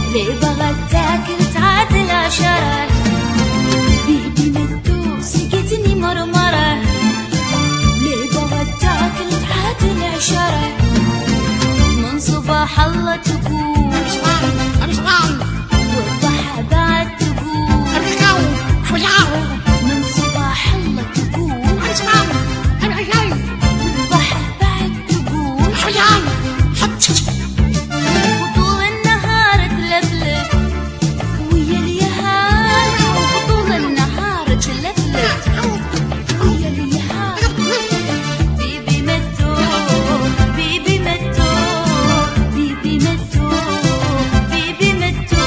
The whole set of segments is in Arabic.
ليه بغت تاكل تعادل عشرة، بيبي مدو سقتني مرمرة، ليه بغت تاكل تعادل عشرة، من صباح الله تقول والضحى بعد تقول، من صباح الله تقول والضحى بعد تقول، وطول النهار تلفلف ويا اليهال، وطول النهار تلفلف ويا اليهال، بيبي مدو بيبي مدو بيبي مدو بيبي مدو.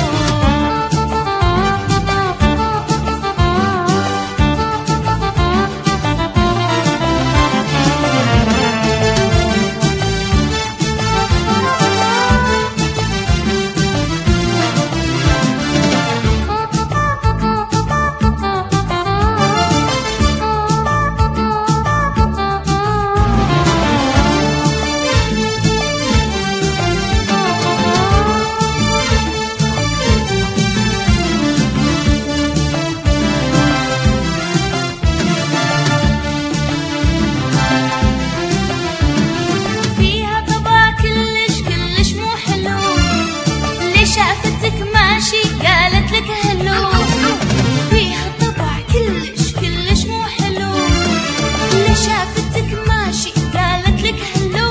فيها طبع كلش كلش مو حلو، ليه شافتك ماشي قالت لك هلو، فيها طبع كلش كلش مو حلو، ليه شافتك ماشي قالت لك هلو،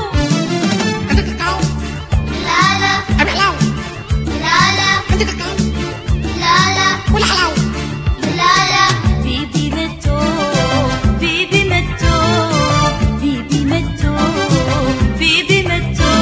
لا لا لا لا لا لا بيبي مدو بيبي مدو بيبي مدو بيبي مدو.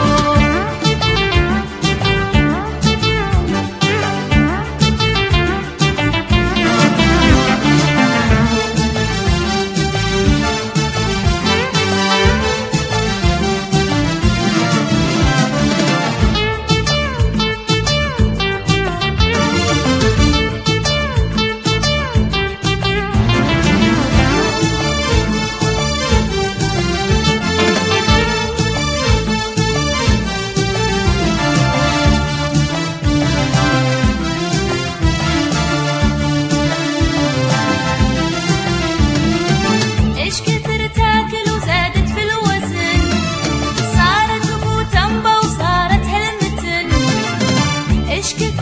ايش كثر تاكل وزادت في الوزن، صارت ابو تنبه وصارت هالمتن، ايش كثر